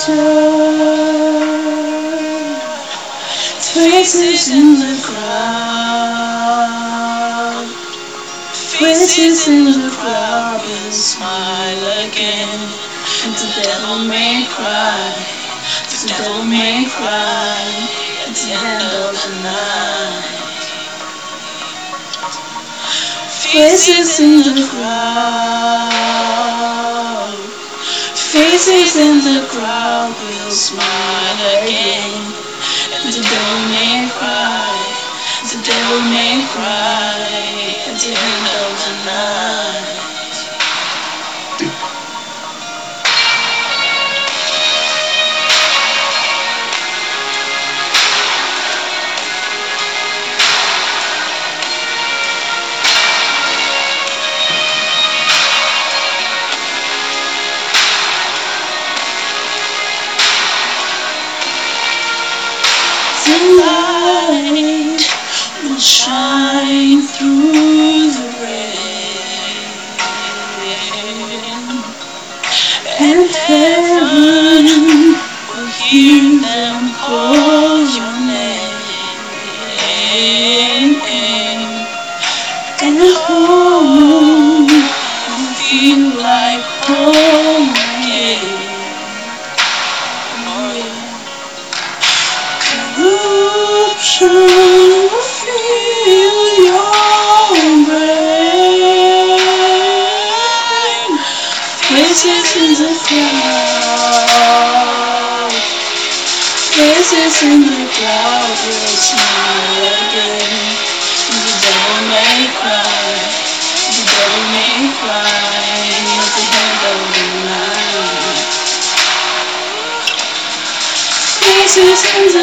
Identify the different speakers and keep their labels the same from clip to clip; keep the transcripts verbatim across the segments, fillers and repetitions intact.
Speaker 1: Faces in the crowd, faces in the crowd will smile again. And the devil may cry, the devil may cry at the end of the night. Faces in the crowd, faces in the crowd will smile again. And the devil may cry, the devil may cry at the end of the night. The light will shine through the rain, and heaven will hear them call your name, and home will feel like home again. Corruption will fill your brain. Faces in the crowd, faces in the crowd will smile again. And the devil may cry, the devil may cry at the end of the night. Faces in the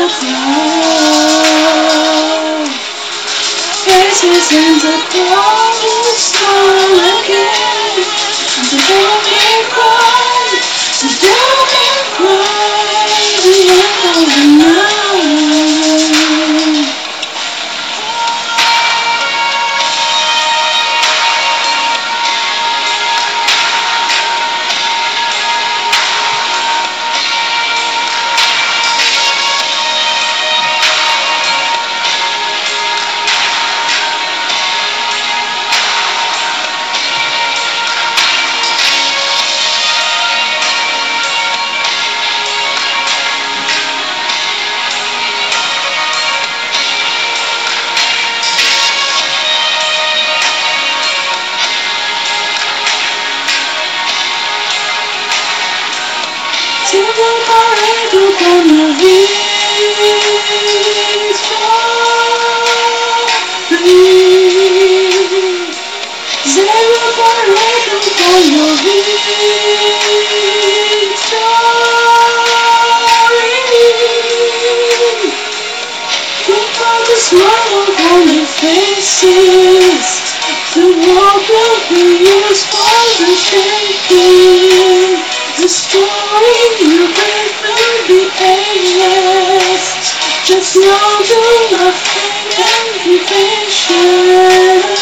Speaker 1: crowd, faces in the crowd will smile again. And the devil may cry, the devil may cry at the end of the night. Everybody gonna reach sorry. Is everybody gonna reach sorry? Look at the smile on their faces. The world will be used for the shaking. The story you read will be endless. Just know do nothing and be patient.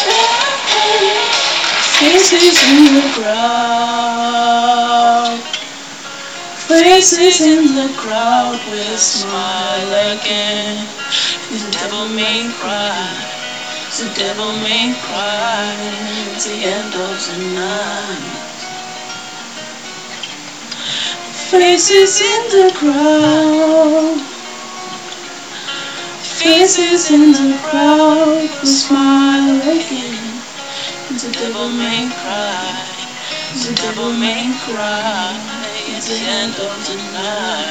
Speaker 1: Faces in the crowd, faces in the crowd will smile again. The devil may cry, the devil may cry at the end of the night. Faces in the crowd, faces in the crowd will smile again. The devil may cry, the devil may cry at the end of the night.